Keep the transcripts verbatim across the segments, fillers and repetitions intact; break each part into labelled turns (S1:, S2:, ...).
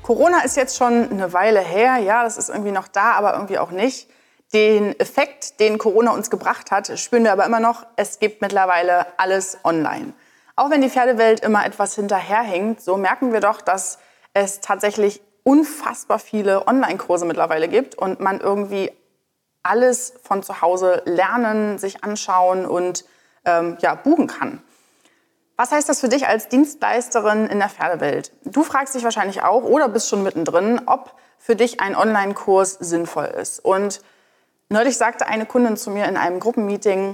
S1: Corona ist jetzt schon eine Weile her, ja, das ist irgendwie noch da, aber irgendwie auch nicht. Den Effekt, den Corona uns gebracht hat, spüren wir aber immer noch. Es gibt mittlerweile alles online. Auch wenn die Pferdewelt immer etwas hinterherhinkt, so merken wir doch, dass es tatsächlich unfassbar viele Online-Kurse mittlerweile gibt und man irgendwie alles von zu Hause lernen, sich anschauen und ähm, ja, buchen kann. Was heißt das für dich als Dienstleisterin in der Pferdewelt? Du fragst dich wahrscheinlich auch oder bist schon mittendrin, ob für dich ein Online-Kurs sinnvoll ist. Und neulich sagte eine Kundin zu mir in einem Gruppenmeeting,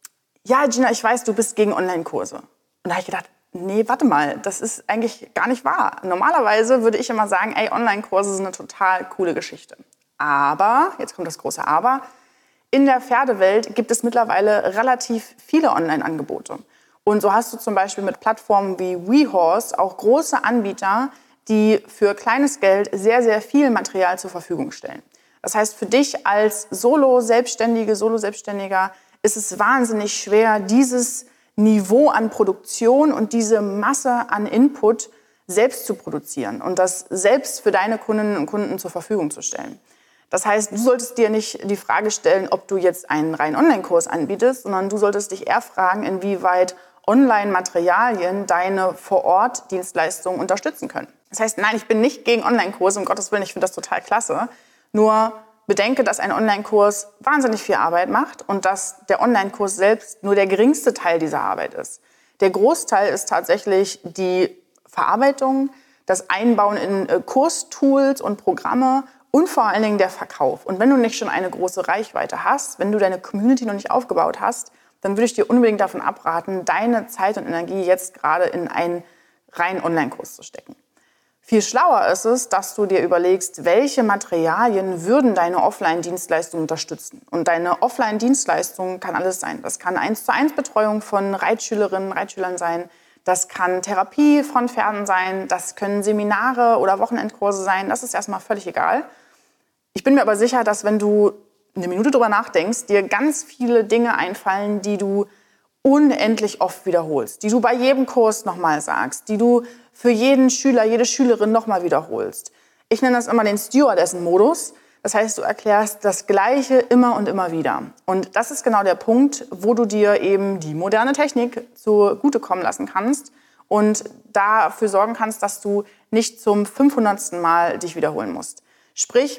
S1: ja Gina, ich weiß, du bist gegen Online-Kurse. Und da habe ich gedacht, nee, warte mal, das ist eigentlich gar nicht wahr. Normalerweise würde ich immer sagen, ey, Online-Kurse sind eine total coole Geschichte. Aber, jetzt kommt das große Aber, in der Pferdewelt gibt es mittlerweile relativ viele Online-Angebote. Und so hast du zum Beispiel mit Plattformen wie WeHorse auch große Anbieter, die für kleines Geld sehr, sehr viel Material zur Verfügung stellen. Das heißt, für dich als Solo-Selbstständige, Solo-Selbstständiger ist es wahnsinnig schwer, dieses Niveau an Produktion und diese Masse an Input selbst zu produzieren und das selbst für deine Kundinnen und Kunden zur Verfügung zu stellen. Das heißt, du solltest dir nicht die Frage stellen, ob du jetzt einen reinen Online-Kurs anbietest, sondern du solltest dich eher fragen, inwieweit Online-Materialien deine Vor-Ort-Dienstleistungen unterstützen können. Das heißt, nein, ich bin nicht gegen Online-Kurse, um Gottes Willen, ich finde das total klasse. Nur bedenke, dass ein Online-Kurs wahnsinnig viel Arbeit macht und dass der Online-Kurs selbst nur der geringste Teil dieser Arbeit ist. Der Großteil ist tatsächlich die Verarbeitung, das Einbauen in Kurstools und Programme und vor allen Dingen der Verkauf. Und wenn du nicht schon eine große Reichweite hast, wenn du deine Community noch nicht aufgebaut hast, dann würde ich dir unbedingt davon abraten, deine Zeit und Energie jetzt gerade in einen reinen Online-Kurs zu stecken. Viel schlauer ist es, dass du dir überlegst, welche Materialien würden deine Offline-Dienstleistung unterstützen. Und deine Offline-Dienstleistung kann alles sein. Das kann eins zu eins Betreuung von Reitschülerinnen, Reitschülern sein. Das kann Therapie von Pferden sein. Das können Seminare oder Wochenendkurse sein. Das ist erstmal völlig egal. Ich bin mir aber sicher, dass wenn du eine Minute drüber nachdenkst, dir ganz viele Dinge einfallen, die du unendlich oft wiederholst, die du bei jedem Kurs nochmal sagst, die du für jeden Schüler, jede Schülerin nochmal wiederholst. Ich nenne das immer den Stewardessen-Modus. Das heißt, du erklärst das Gleiche immer und immer wieder. Und das ist genau der Punkt, wo du dir eben die moderne Technik zugutekommen lassen kannst und dafür sorgen kannst, dass du nicht zum fünfhundertsten Mal dich wiederholen musst. Sprich,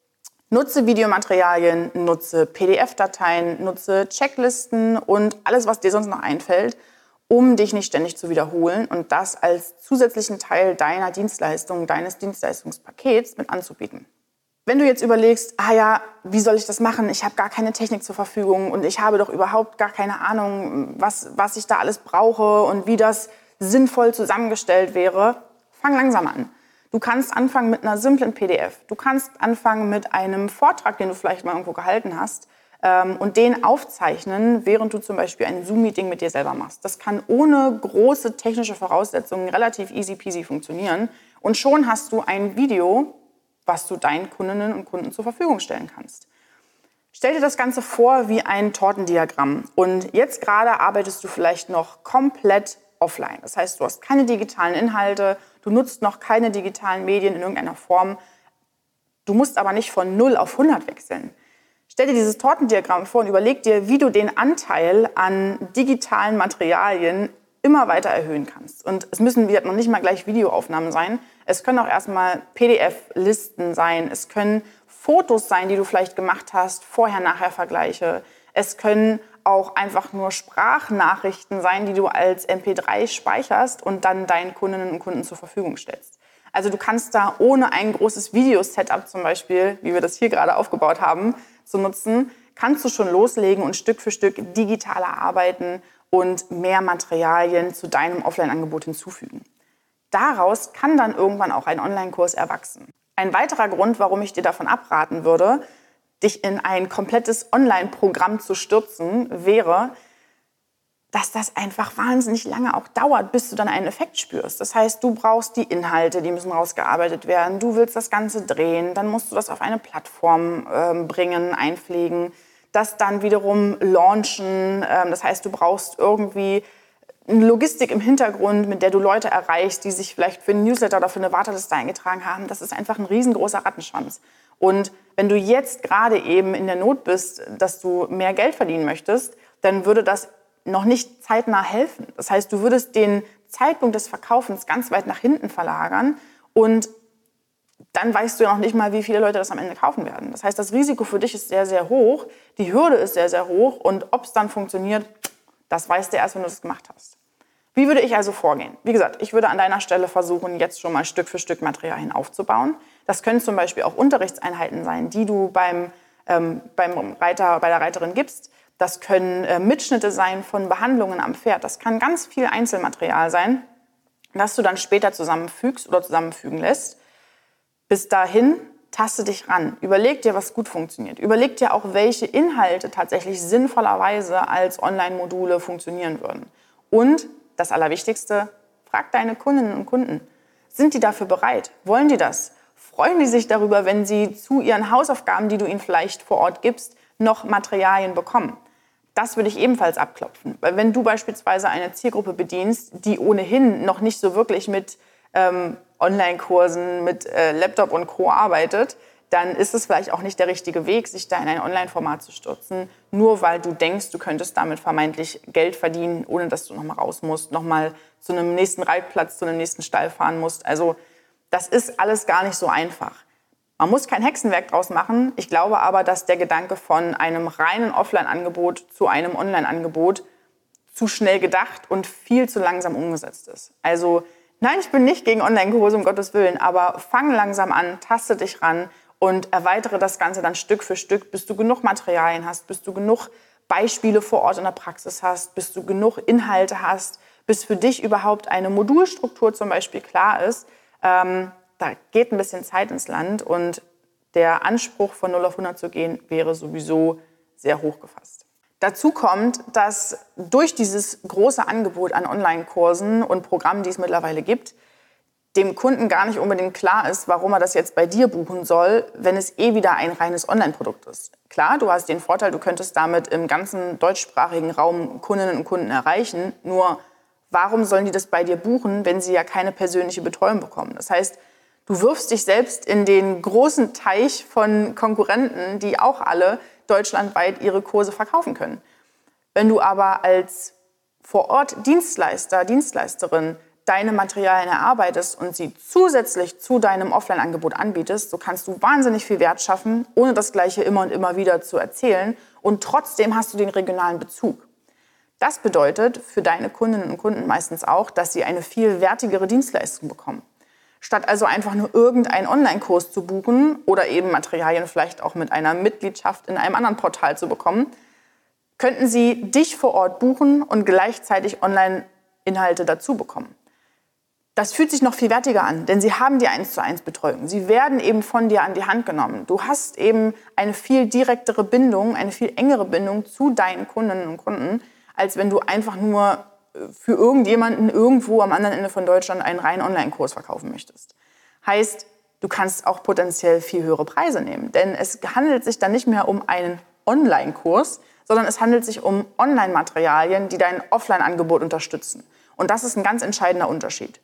S1: nutze Videomaterialien, nutze P D F-Dateien, nutze Checklisten und alles, was dir sonst noch einfällt, um dich nicht ständig zu wiederholen und das als zusätzlichen Teil deiner Dienstleistung, deines Dienstleistungspakets mit anzubieten. Wenn du jetzt überlegst, ah ja, wie soll ich das machen? Ich habe gar keine Technik zur Verfügung und ich habe doch überhaupt gar keine Ahnung, was, was ich da alles brauche und wie das sinnvoll zusammengestellt wäre, fang langsam an. Du kannst anfangen mit einer simplen P D F. Du kannst anfangen mit einem Vortrag, den du vielleicht mal irgendwo gehalten hast, ähm, und den aufzeichnen, während du zum Beispiel ein Zoom-Meeting mit dir selber machst. Das kann ohne große technische Voraussetzungen relativ easy peasy funktionieren. Und schon hast du ein Video, was du deinen Kundinnen und Kunden zur Verfügung stellen kannst. Stell dir das Ganze vor wie ein Tortendiagramm. Und jetzt gerade arbeitest du vielleicht noch komplett offline. Das heißt, du hast keine digitalen Inhalte, du nutzt noch keine digitalen Medien in irgendeiner Form. Du musst aber nicht von null auf hundert wechseln. Stell dir dieses Tortendiagramm vor und überleg dir, wie du den Anteil an digitalen Materialien immer weiter erhöhen kannst. Und es müssen noch nicht mal gleich Videoaufnahmen sein. Es können auch erstmal P D F-Listen sein. Es können Fotos sein, die du vielleicht gemacht hast, Vorher-Nachher-Vergleiche. Es können auch einfach nur Sprachnachrichten sein, die du als M P drei speicherst und dann deinen Kundinnen und Kunden zur Verfügung stellst. Also du kannst da ohne ein großes Videosetup zum Beispiel, wie wir das hier gerade aufgebaut haben, zu nutzen, kannst du schon loslegen und Stück für Stück digitaler arbeiten und mehr Materialien zu deinem Offline-Angebot hinzufügen. Daraus kann dann irgendwann auch ein Online-Kurs erwachsen. Ein weiterer Grund, warum ich dir davon abraten würde, dich in ein komplettes Online-Programm zu stürzen, wäre, dass das einfach wahnsinnig lange auch dauert, bis du dann einen Effekt spürst. Das heißt, du brauchst die Inhalte, die müssen rausgearbeitet werden, du willst das Ganze drehen, dann musst du das auf eine Plattform äh, bringen, einpflegen, das dann wiederum launchen. Ähm, das heißt, du brauchst irgendwie eine Logistik im Hintergrund, mit der du Leute erreichst, die sich vielleicht für einen Newsletter oder für eine Warteliste eingetragen haben. Das ist einfach ein riesengroßer Rattenschwanz. Und wenn du jetzt gerade eben in der Not bist, dass du mehr Geld verdienen möchtest, dann würde das noch nicht zeitnah helfen. Das heißt, du würdest den Zeitpunkt des Verkaufens ganz weit nach hinten verlagern und dann weißt du ja noch nicht mal, wie viele Leute das am Ende kaufen werden. Das heißt, das Risiko für dich ist sehr, sehr hoch, die Hürde ist sehr, sehr hoch und ob es dann funktioniert, das weißt du erst, wenn du das gemacht hast. Wie würde ich also vorgehen? Wie gesagt, ich würde an deiner Stelle versuchen, jetzt schon mal Stück für Stück Materialien aufzubauen. Das können zum Beispiel auch Unterrichtseinheiten sein, die du beim, ähm, beim Reiter, bei der Reiterin gibst. Das können äh, Mitschnitte sein von Behandlungen am Pferd. Das kann ganz viel Einzelmaterial sein, das du dann später zusammenfügst oder zusammenfügen lässt. Bis dahin taste dich ran. Überleg dir, was gut funktioniert. Überleg dir auch, welche Inhalte tatsächlich sinnvollerweise als Online-Module funktionieren würden. Und das Allerwichtigste, frag deine Kundinnen und Kunden. Sind die dafür bereit? Wollen die das? Freuen die sich darüber, wenn sie zu ihren Hausaufgaben, die du ihnen vielleicht vor Ort gibst, noch Materialien bekommen? Das würde ich ebenfalls abklopfen. Weil wenn du beispielsweise eine Zielgruppe bedienst, die ohnehin noch nicht so wirklich mit ähm, Online-Kursen, mit äh, Laptop und Co. arbeitet, dann ist es vielleicht auch nicht der richtige Weg, sich da in ein Online-Format zu stürzen, nur weil du denkst, du könntest damit vermeintlich Geld verdienen, ohne dass du nochmal raus musst, nochmal zu einem nächsten Reitplatz, zu einem nächsten Stall fahren musst. Also das ist alles gar nicht so einfach. Man muss kein Hexenwerk draus machen. Ich glaube aber, dass der Gedanke von einem reinen Offline-Angebot zu einem Online-Angebot zu schnell gedacht und viel zu langsam umgesetzt ist. Also nein, ich bin nicht gegen Online-Kurse, um Gottes Willen, aber fang langsam an, taste dich ran und erweitere das Ganze dann Stück für Stück, bis du genug Materialien hast, bis du genug Beispiele vor Ort in der Praxis hast, bis du genug Inhalte hast, bis für dich überhaupt eine Modulstruktur zum Beispiel klar ist. Ähm, da geht ein bisschen Zeit ins Land und der Anspruch, von null auf hundert zu gehen, wäre sowieso sehr hoch gefasst. Dazu kommt, dass durch dieses große Angebot an Online-Kursen und Programmen, die es mittlerweile gibt, dem Kunden gar nicht unbedingt klar ist, warum er das jetzt bei dir buchen soll, wenn es eh wieder ein reines Online-Produkt ist. Klar, du hast den Vorteil, du könntest damit im ganzen deutschsprachigen Raum Kundinnen und Kunden erreichen, nur warum sollen die das bei dir buchen, wenn sie ja keine persönliche Betreuung bekommen? Das heißt, du wirfst dich selbst in den großen Teich von Konkurrenten, die auch alle deutschlandweit ihre Kurse verkaufen können. Wenn du aber als Vor-Ort-Dienstleister, Dienstleisterin deine Materialien erarbeitest und sie zusätzlich zu deinem Offline-Angebot anbietest, so kannst du wahnsinnig viel Wert schaffen, ohne das Gleiche immer und immer wieder zu erzählen. Und trotzdem hast du den regionalen Bezug. Das bedeutet für deine Kundinnen und Kunden meistens auch, dass sie eine viel wertigere Dienstleistung bekommen. Statt also einfach nur irgendeinen Online-Kurs zu buchen oder eben Materialien vielleicht auch mit einer Mitgliedschaft in einem anderen Portal zu bekommen, könnten sie dich vor Ort buchen und gleichzeitig Online-Inhalte dazu bekommen. Das fühlt sich noch viel wertiger an, denn sie haben die eins zu eins Betreuung. Sie werden eben von dir an die Hand genommen. Du hast eben eine viel direktere Bindung, eine viel engere Bindung zu deinen Kundinnen und Kunden, als wenn du einfach nur für irgendjemanden irgendwo am anderen Ende von Deutschland einen reinen Online-Kurs verkaufen möchtest. Heißt, du kannst auch potenziell viel höhere Preise nehmen, denn es handelt sich dann nicht mehr um einen Online-Kurs, sondern es handelt sich um Online-Materialien, die dein Offline-Angebot unterstützen. Und das ist ein ganz entscheidender Unterschied.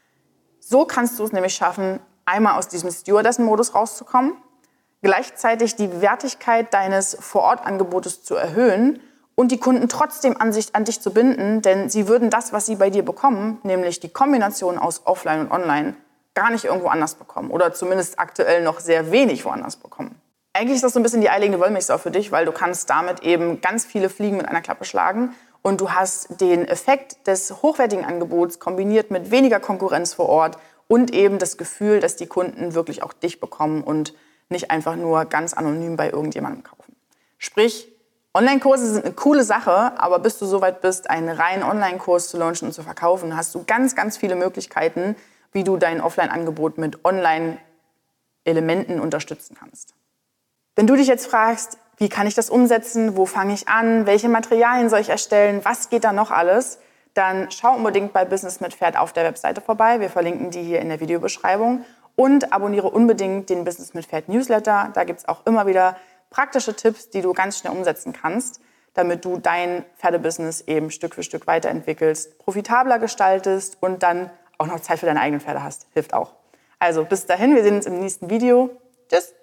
S1: So kannst du es nämlich schaffen, einmal aus diesem Stewardessen-Modus rauszukommen, gleichzeitig die Wertigkeit deines Vor-Ort-Angebotes zu erhöhen und die Kunden trotzdem an, sich, an dich zu binden, denn sie würden das, was sie bei dir bekommen, nämlich die Kombination aus Offline und Online, gar nicht irgendwo anders bekommen oder zumindest aktuell noch sehr wenig woanders bekommen. Eigentlich ist das so ein bisschen die eierlegende Wollmilchsau für dich, weil du kannst damit eben ganz viele Fliegen mit einer Klappe schlagen und du hast den Effekt des hochwertigen Angebots kombiniert mit weniger Konkurrenz vor Ort und eben das Gefühl, dass die Kunden wirklich auch dich bekommen und nicht einfach nur ganz anonym bei irgendjemandem kaufen. Sprich, Online-Kurse sind eine coole Sache, aber bis du soweit bist, einen reinen Online-Kurs zu launchen und zu verkaufen, hast du ganz, ganz viele Möglichkeiten, wie du dein Offline-Angebot mit Online-Elementen unterstützen kannst. Wenn du dich jetzt fragst, wie kann ich das umsetzen, wo fange ich an, welche Materialien soll ich erstellen, was geht da noch alles, dann schau unbedingt bei Business mit Pferd auf der Webseite vorbei. Wir verlinken die hier in der Videobeschreibung und abonniere unbedingt den Business mit Pferd Newsletter. Da gibt es auch immer wieder praktische Tipps, die du ganz schnell umsetzen kannst. damit du dein Pferdebusiness eben Stück für Stück weiterentwickelst, profitabler gestaltest und dann auch noch Zeit für deine eigenen Pferde hast. Hilft auch. Also bis dahin, wir sehen uns im nächsten Video. Tschüss!